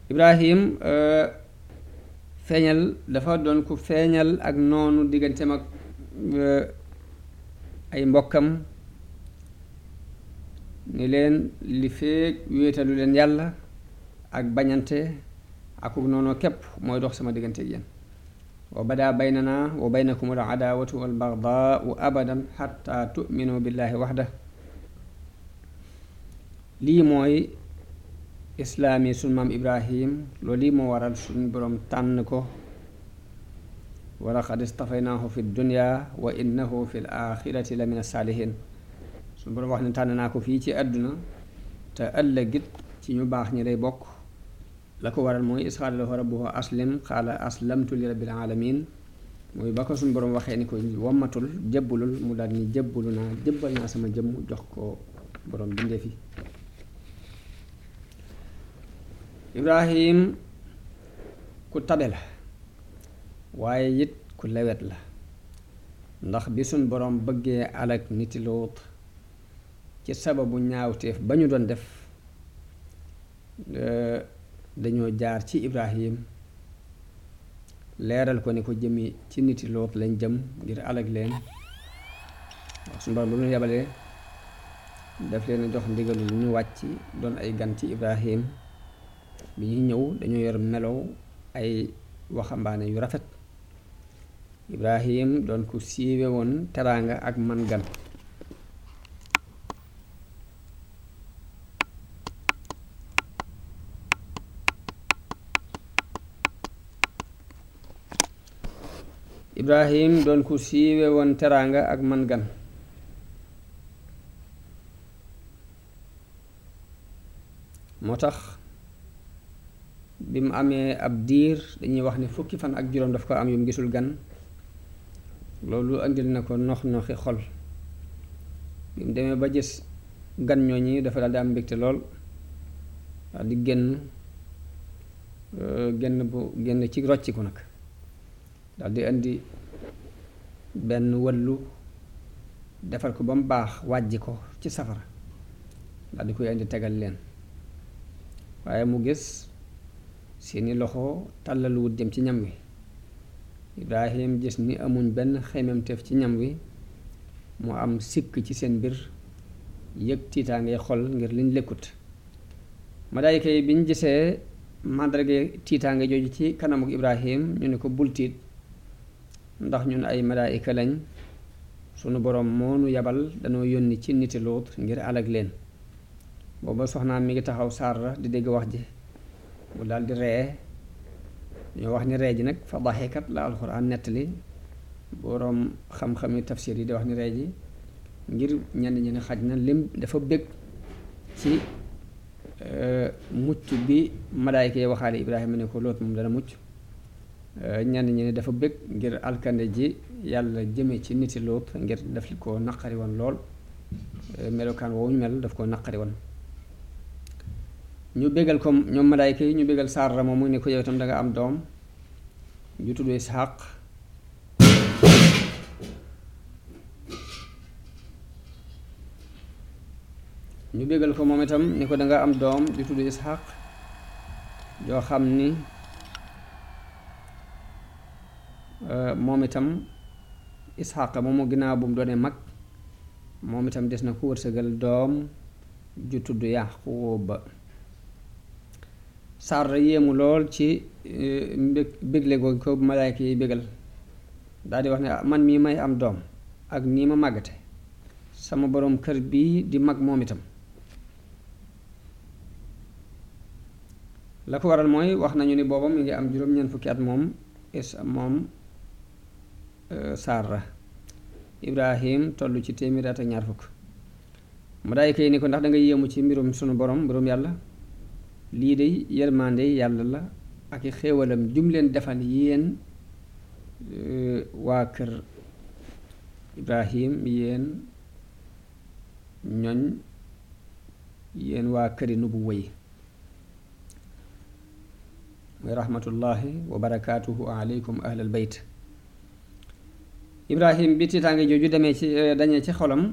Ibrahim feeñal dafa doon ku feeñal ak noonu digganteem ak ay mbokkam ni leen li feek wéetalu leen yàlla ak bañante akuk noonu képp mooy dox sama diggante ak yéen wa bada baynana wa baynakum al adaawatu wal bagdaau abadan xatta tu'minu billahi waxda. lii mooy islaami sunu maam Ibrahim loolu lii moo waral suñu boroom tànn ko wa laqad istafaynaahu fi dunya wa innahu fi l axirati la min as-saalihin. suñu boroom wax ne tànn naa ko fii ci àdduna te ëllëgit ci ñu baax ñi lay bokk. la ko waral mooy is qaala lahu rabbuhu aslim qaala aslamtu li rabbil alamin mooy ba ko suñu boroom waxee ni ko wommatul jébbalul mu daal ni jébbalu naa jébbal naa sama jëmm jox ko boroom bindee fi. Ibrahim ku tabe la waaye it ku lewet la ndax bi suñ boroom bëggee alak niti Luut ci sababu ñaawteef ba ñu doon def dañoo jaar ci Ibrahim leeral ko ni ko jëmi ci niti Luut lañ jëm ngir alak leen wax suñ boroom bu ñu yabalee daf leen jox ndigalul ñu wàcc doon ay gan ci Ibrahim. bi ñuy ñëw dañoo yor melow ay waxambaane yu rafet. Ibrahim doon ku siiwe woon teraanga ak man gan. Ibrahim doon ku siiwe woon teraanga ak man gan. moo tax bi mu amee ab diir dañuy wax ne fukki fan ak juróom daf ko am yu mu gisul gan loolu andil na ko noxi xol. bi mu demee ba gis gan ñooñi dafa daal di am mbégte lool daal di génn ci rocciku nag daal di indi benn wëllu defar ko ba mu baax wàjji ko ci safara daal di koy indi tegal leen waaye mu gis seeni loxo tàllaluwut jëm ci ñam wi. Ibrahim gis ni amuñ benn xememteef ci ñam wi mu am sikk ci seen mbir yëg tiitaange xol ngir liñ lekkut. malaayika yi biñ gisee màndarge tiitaange jooju ci kanamuk Ibrahim ñu ne ko bul tiit ndax ñun ay malaayika lañ sunu boroom moo nu yabal danoo yónni ci niti Luut ngir alag leen. booba soxnaam mi ngi taxaw Saara di dégg wax ji mu daal di ree. ñoo wax ni ree ji nag fa daxikat la alxuraan nettali boroom xam-xami tafsir yi di wax ni ree ji ngir ñenn ñi ne xaj na lim dafa bëgg ci mucc bi malaayika yi waxaale Ibrahima ne ko Luut moom dana mucc. ñenn ñi ne dafa bëgg ngir alkande ji yàlla jëme ci niti Luut ngir daf ko naqari woon lool melokaan woowu ñu mel daf ko naqari woon. ñu bégal ko ñoom malaayka yi ñu bégal Saara moom mu ne ko yow itam danga am doom ju tudd Isxaq. ñu bégal ko moom itam ni ko danga am doom ju tudd Isxaq joo xam ni moom itam Isxaq moomu ginnaaw bu mu doonee mag moom itam des na ko wërsëgal doom ju tudd Yaquuba. Saara yéemu lool ci bégle googu ko malaayka yi bégal daal di wax ne man mii may am doom ak nii ma màggate sama boroom kër bii di mag moom itam. la ko waral mooy wax nañu ni booba mi ngi am juróom-ñeent fukki at moom Saara. Ibrahim toll ci téeméer at ak ñaar fukk. malaayka yi ni ko ndax da nga yéemu ci mbirum sunu boroom yàlla. lii de yërmande yàlla la ak i xéewalam jum leen defal yéen waa kër Ibrahim yéen waa këri nubuwwa yi muy rahmatullahi wa barakaatuhu aleykum ahlal bayt. Ibrahim bi tiitaange jooju dañee ci xolam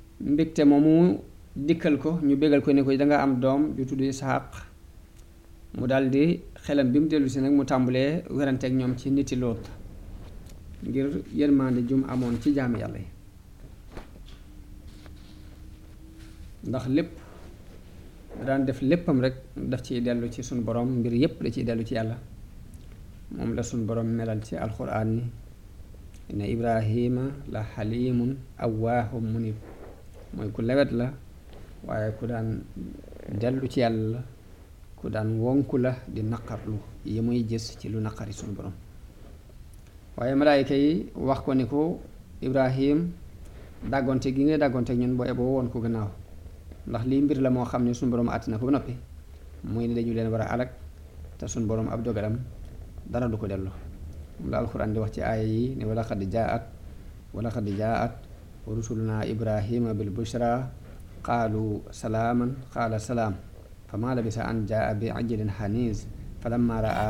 mbégte moomu dikkal ko ñu bégal ko ne ko danga am doom ju tudd Isxaq mu daldi xelam bi mu dellu si nag mu tàmbulee werante ak ñoom ci niti Lóot ngir yërmande jum amoon ci jaami yàlla yi ndax lépp daan def léppam rek daf ciy dellu ci sunu borom mbir yépp da ciy dellu ci yàlla moom la sunu borom melal ci alxuraan ni inna ibrahima la xalimun awwaahum munib mooy ku lewet la waaye ku daan dellu ci yàlla la ku daan wonku la di naqarlu yi muy gis ci lu naqari sunu borom waaye malaayika yi wax ko ni ko ibrahim dàggonte gi ngay dàggonte ak ñun boo eboo woon ko gannaaw ndax lii mbir la moo xam ne sunu borom àtt na ko ba noppi muy ni dañu leen war a alag te sunu borom ab dogalam dara du ko dellu moom la alxuraan di wax ci aaya yi ne wala xad jaat rusuluna ibrahima bil bushra qaalu salaaman qaala salaam fa maa labisa an jaa bi ajlin xaniis falamma raa